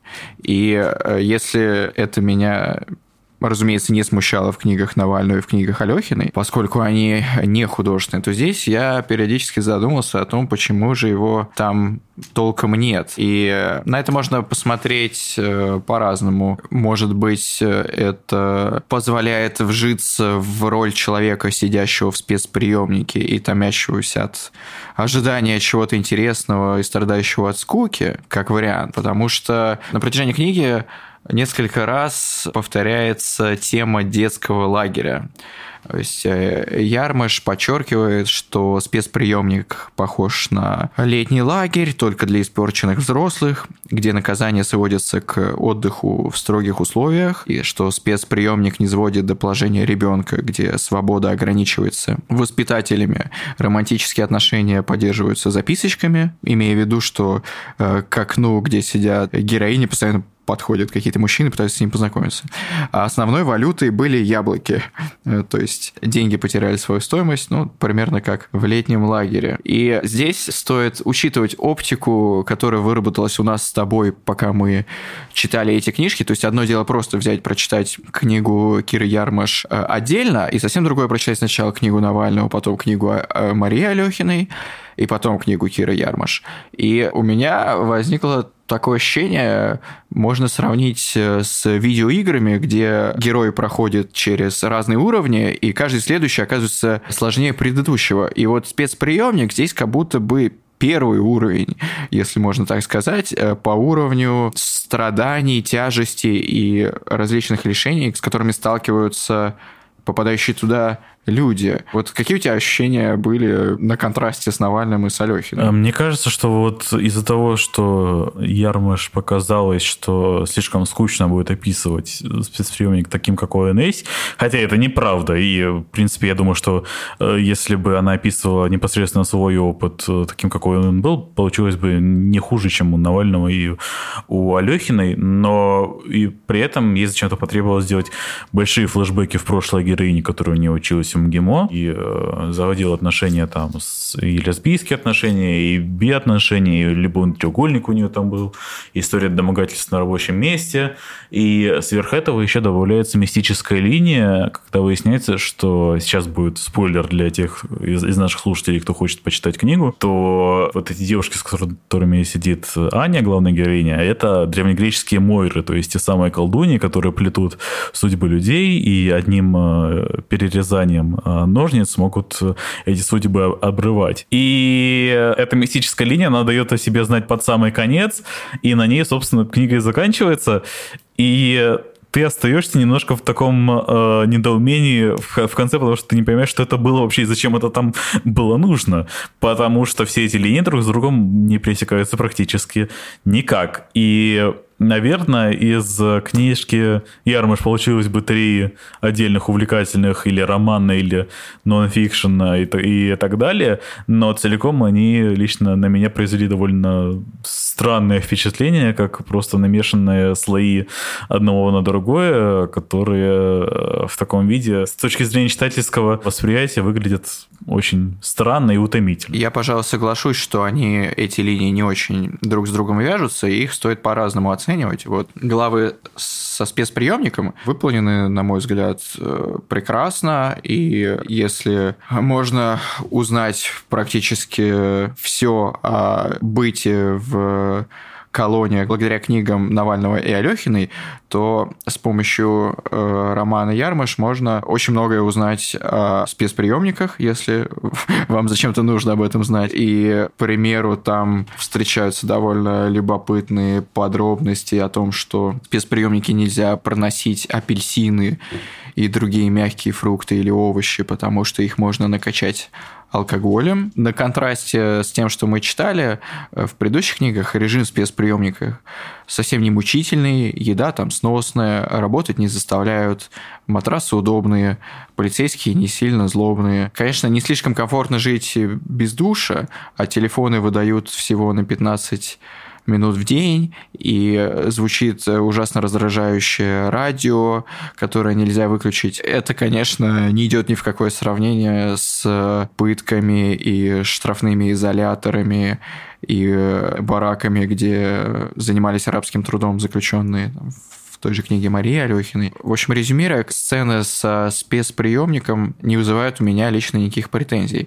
И если это меня, разумеется, не смущало в книгах Навального и в книгах Алёхиной, поскольку они не художественные, то здесь я периодически задумался о том, почему же его там толком нет. И на это можно посмотреть по-разному. Может быть, это позволяет вжиться в роль человека, сидящего в спецприемнике и томящегося от ожидания чего-то интересного и страдающего от скуки, как вариант. Потому что на протяжении книги несколько раз повторяется тема детского лагеря. То есть Ярмаш подчеркивает, что спецприемник похож на летний лагерь, только для испорченных взрослых, где наказание сводится к отдыху в строгих условиях, и что спецприемник не сводит до положения ребенка, где свобода ограничивается воспитателями, романтические отношения поддерживаются записочками, имея в виду, что к окну, где сидят героини, постоянно подходят какие-то мужчины, пытаются с ним познакомиться. А основной валютой были яблоки. То есть деньги потеряли свою стоимость, ну, примерно как в летнем лагере. И здесь стоит учитывать оптику, которая выработалась у нас с тобой, пока мы читали эти книжки. То есть одно дело просто взять, прочитать книгу Киры Ярмаш отдельно, и совсем другое прочитать сначала книгу Навального, потом книгу Марии Алёхиной, и потом книгу Киры Ярмаш. И у меня возникло такое ощущение, можно сравнить с видеоиграми, где герой проходит через разные уровни, и каждый следующий оказывается сложнее предыдущего. И вот спецприемник здесь как будто бы первый уровень, если можно так сказать, по уровню страданий, тяжести и различных лишений, с которыми сталкиваются попадающие туда люди. Вот какие у тебя ощущения были на контрасте с Навальным и с Алёхиным? Мне кажется, что вот из-за того, что Ярмаш показалось, что слишком скучно будет описывать спецприемник таким, какой он есть, хотя это неправда, и, в принципе, я думаю, что если бы она описывала непосредственно свой опыт таким, какой он был, получилось бы не хуже, чем у Навального и у Алёхиной, но и при этом ей зачем-то потребовалось сделать большие флешбеки в прошлое героини, которая у нее училась в МГИМО, и заводила отношения там, и лесбийские отношения, и би-отношения, и любой треугольник у нее там был, история домогательств на рабочем месте, и сверх этого еще добавляется мистическая линия, когда выясняется, что сейчас будет спойлер для тех из наших слушателей, кто хочет почитать книгу, то вот эти девушки, с которыми сидит Аня, главная героиня, это древнегреческие мойры, то есть те самые колдуньи, которые плетут судьбы людей, и одним перерезанием ножниц могут эти судьбы обрывать. И эта мистическая линия, она дает о себе знать под самый конец, и на ней, собственно, книга и заканчивается. И ты остаешься немножко в таком недоумении в конце, потому что ты не понимаешь, что это было вообще и зачем это там было нужно. Потому что все эти линии друг с другом не пересекаются практически никак. И, наверное, из книжки Ярмаш получилось бы 3 отдельных увлекательных или романа, или нон-фикшена и так далее, но целиком они лично на меня произвели довольно странное впечатление, как просто намешанные слои одного на другое, которые в таком виде с точки зрения читательского восприятия выглядят очень странно и утомительно. Я, пожалуй, соглашусь, что эти линии не очень друг с другом вяжутся, и их стоит по-разному оценивать. Вот главы со спецприемником выполнены, на мой взгляд, прекрасно, и если можно узнать практически все о быте в колония благодаря книгам Навального и Алёхиной, то с помощью романа Ярмаш можно очень многое узнать о спецприемниках, если вам зачем-то нужно об этом знать. И, к примеру, там встречаются довольно любопытные подробности о том, что в спецприемники нельзя проносить апельсины и другие мягкие фрукты или овощи, потому что их можно накачать алкоголем. На контрасте с тем, что мы читали в предыдущих книгах, режим в спецприемниках совсем не мучительный, еда там сносная, работать не заставляют, матрасы удобные, полицейские не сильно злобные. Конечно, не слишком комфортно жить без душа, а телефоны выдают всего на 15 минут в день, и звучит ужасно раздражающее радио, которое нельзя выключить. Это, конечно, не идет ни в какое сравнение с пытками и штрафными изоляторами и бараками, где занимались рабским трудом заключенные в той же книге Марии Алёхиной. В общем, резюмируя, сцены со спецприемником не вызывают у меня лично никаких претензий.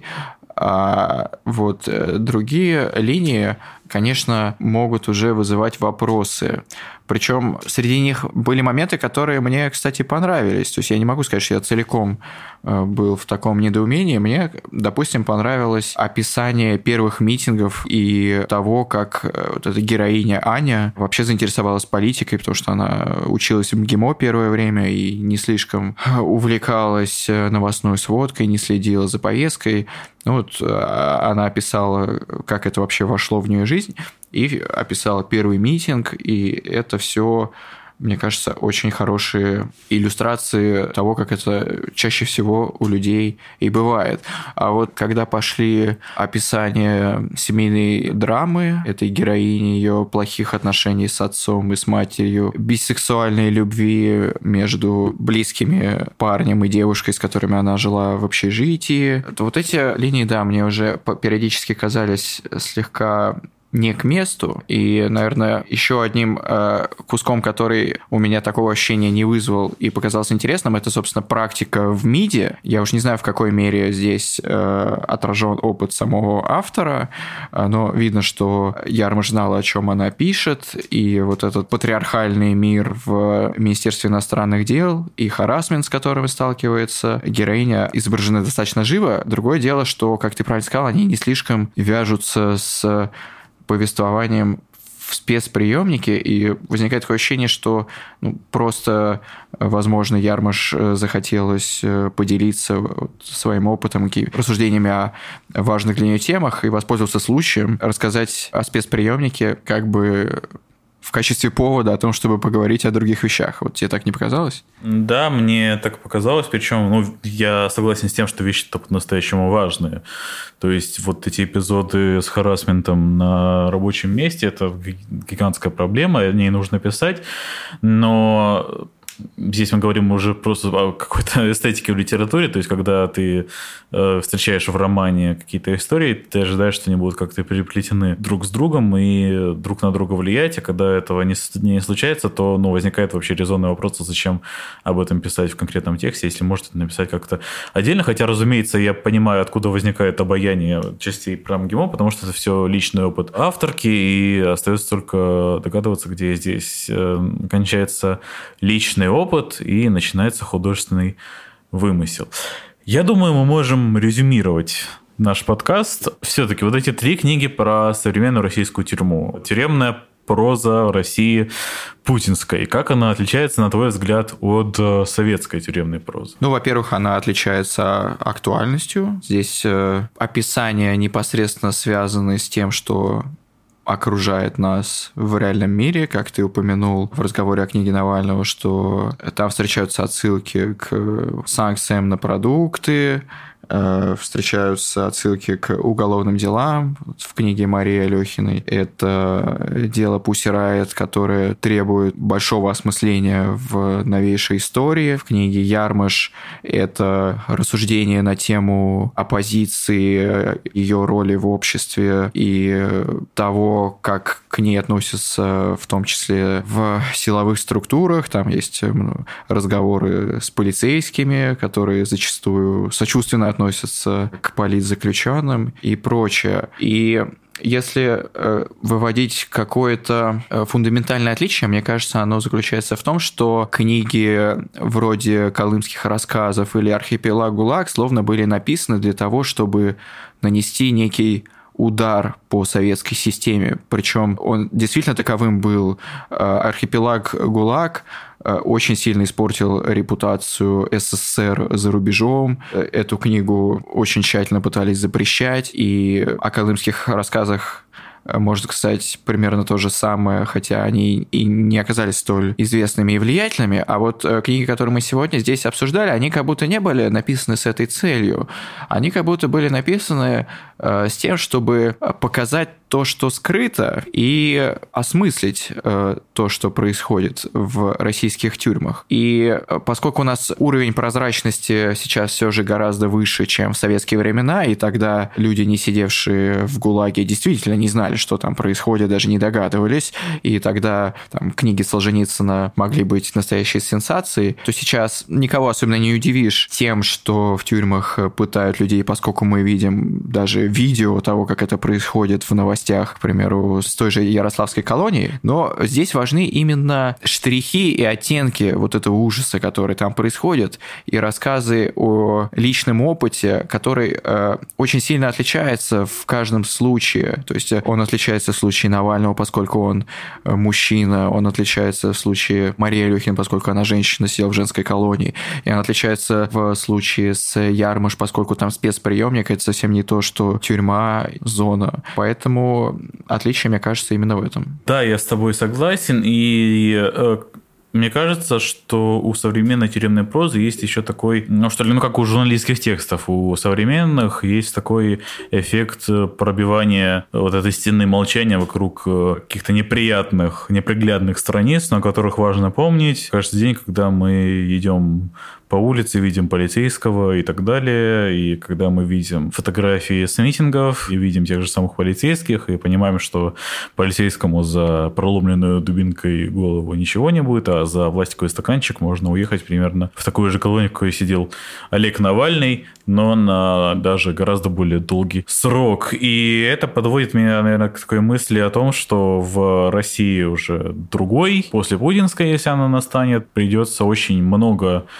А вот другие линии, конечно, могут уже вызывать вопросы. Причем среди них были моменты, которые мне, кстати, понравились. То есть я не могу сказать, что я целиком был в таком недоумении. Мне, допустим, понравилось описание первых митингов и того, как вот эта героиня Аня вообще заинтересовалась политикой, потому что она училась в МГИМО первое время и не слишком увлекалась новостной сводкой, не следила за повесткой. Ну вот она описала, как это вообще вошло в нее жизнь, и описала первый митинг, и это все, мне кажется, очень хорошие иллюстрации того, как это чаще всего у людей и бывает. А вот когда пошли описания семейной драмы этой героини, ее плохих отношений с отцом и с матерью, бисексуальной любви между близкими парнем и девушкой, с которыми она жила в общежитии, то вот эти линии, да, мне уже периодически казались слегка не к месту. И, наверное, еще одним куском, который у меня такого ощущения не вызвал и показался интересным, это, собственно, практика в МИДе. Я уж не знаю, в какой мере здесь отражен опыт самого автора, но видно, что Ярмаш знала, о чем она пишет, и вот этот патриархальный мир в Министерстве иностранных дел и харассмент, с которым сталкивается героиня, изображены достаточно живо. Другое дело, что, как ты правильно сказал, они не слишком вяжутся с повествованием в спецприемнике, и возникает такое ощущение, что просто, возможно, Ярмаш захотелось поделиться своим опытом и рассуждениями о важных для нее темах и воспользоваться случаем рассказать о спецприемнике как бы в качестве повода о том, чтобы поговорить о других вещах. Вот тебе так не показалось? Да, мне так показалось, причем я согласен с тем, что вещи-то по-настоящему важные. То есть вот эти эпизоды с харассментом на рабочем месте – это гигантская проблема, о ней нужно писать, но здесь мы говорим уже просто о какой-то эстетике в литературе, то есть когда ты встречаешь в романе какие-то истории, ты ожидаешь, что они будут как-то переплетены друг с другом и друг на друга влиять, а когда этого не случается, то возникает вообще резонный вопрос, зачем об этом писать в конкретном тексте, если можно это написать как-то отдельно, хотя, разумеется, я понимаю, откуда возникает обаяние частей про МГИМО, потому что это все личный опыт авторки, и остается только догадываться, где здесь кончается личный опыт и начинается художественный вымысел. Я думаю, мы можем резюмировать наш подкаст. Все-таки вот эти 3 книги про современную российскую тюрьму. Тюремная проза России путинской. И как она отличается, на твой взгляд, от советской тюремной прозы? Во-первых, она отличается актуальностью. Здесь описания непосредственно связаны с тем, что окружает нас в реальном мире, как ты упомянул в разговоре о книге Навального, что там встречаются отсылки к санкциям на продукты, встречаются отсылки к уголовным делам в книге Марии Алёхиной. Это дело Pussy Riot, которое требует большого осмысления в новейшей истории. В книге Ярмаш это рассуждение на тему оппозиции, ее роли в обществе и того, как к ней относятся, в том числе в силовых структурах. Там есть разговоры с полицейскими, которые зачастую сочувственно относятся к политзаключенным и прочее. И если выводить какое-то фундаментальное отличие, мне кажется, оно заключается в том, что книги вроде «Колымских рассказов» или «Архипелаг ГУЛАГ» словно были написаны для того, чтобы нанести некий удар по советской системе. Причем он действительно таковым был. «Архипелаг ГУЛАГ» очень сильно испортил репутацию СССР за рубежом. Эту книгу очень тщательно пытались запрещать, и о колымских рассказах можно сказать примерно то же самое, хотя они и не оказались столь известными и влиятельными. А вот книги, которые мы сегодня здесь обсуждали, они как будто не были написаны с этой целью. Они как будто были написаны с тем, чтобы показать то, что скрыто, и осмыслить то, что происходит в российских тюрьмах. И поскольку у нас уровень прозрачности сейчас все же гораздо выше, чем в советские времена, и тогда люди, не сидевшие в ГУЛАГе, действительно не знали, что там происходит, даже не догадывались, и тогда там книги Солженицына могли быть настоящей сенсацией, то сейчас никого особенно не удивишь тем, что в тюрьмах пытают людей, поскольку мы видим даже видео того, как это происходит в новостях, к примеру, с той же Ярославской колонии, но здесь важны именно штрихи и оттенки вот этого ужаса, который там происходит, и рассказы о личном опыте, который очень сильно отличается в каждом случае. То есть он отличается в случае Навального, поскольку он мужчина, он отличается в случае Марии Алёхиной, поскольку она женщина, сидела в женской колонии, и он отличается в случае с Ярмаш, поскольку там спецприемник, это совсем не то, что тюрьма, зона. Поэтому отличие, мне кажется, именно в этом. Да, я с тобой согласен, и мне кажется, что у современной тюремной прозы есть еще такой, как у журналистских текстов, у современных есть такой эффект пробивания вот этой стены молчания вокруг каких-то неприятных, неприглядных страниц, на которых важно помнить каждый день, когда мы идем по улице, видим полицейского и так далее, и когда мы видим фотографии с митингов, и видим тех же самых полицейских, и понимаем, что полицейскому за проломленную дубинкой голову ничего не будет, а за пластиковый стаканчик можно уехать примерно в такую же колонию, в какой сидел Олег Навальный, но на даже гораздо более долгий срок. И это подводит меня, наверное, к такой мысли о том, что в России уже другой, после путинской, если она настанет, придется очень много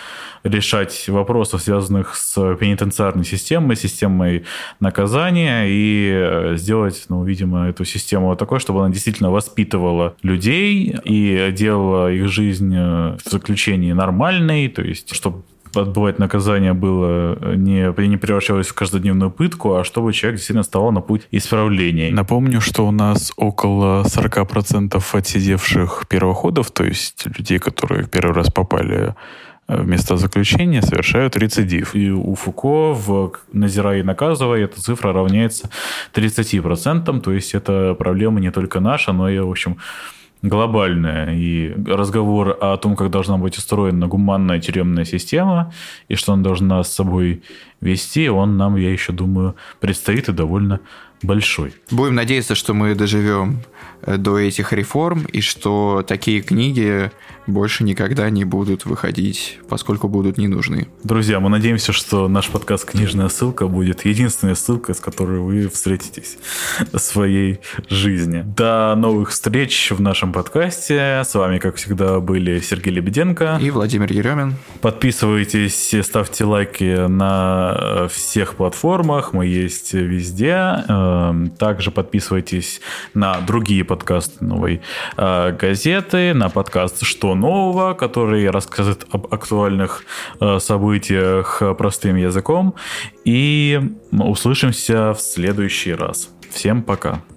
решать вопросов, связанных с пенитенциарной системой наказания, и сделать, видимо, эту систему такой, чтобы она действительно воспитывала людей и делала их жизнь в заключении нормальной, то есть чтобы отбывать наказание было не превращалось в каждодневную пытку, а чтобы человек действительно вставал на путь исправления. Напомню, что у нас около 40% отсидевших первоходов, то есть людей, которые в первый раз попали в места заключения, совершают рецидив. И у Фуко в «Назирай и наказывай» эта цифра равняется 30%, то есть это проблема не только наша, но и, в общем, глобальная. И разговор о том, как должна быть устроена гуманная тюремная система и что она должна с собой вести, он нам, я еще думаю, предстоит и довольно большой. Будем надеяться, что мы доживем до этих реформ и что такие книги больше никогда не будут выходить, поскольку будут не нужны. Друзья, мы надеемся, что наш подкаст «Книжная ссылка» будет единственной ссылкой, с которой вы встретитесь в своей жизни. До новых встреч в нашем подкасте. С вами, как всегда, были Сергей Лебеденко и Владимир Еремин. Подписывайтесь, ставьте лайки на всех платформах, мы есть везде. Также подписывайтесь на другие подкасты «Новой газеты», на подкаст «Что нового?», который рассказывает об актуальных событиях простым языком. И услышимся в следующий раз. Всем пока.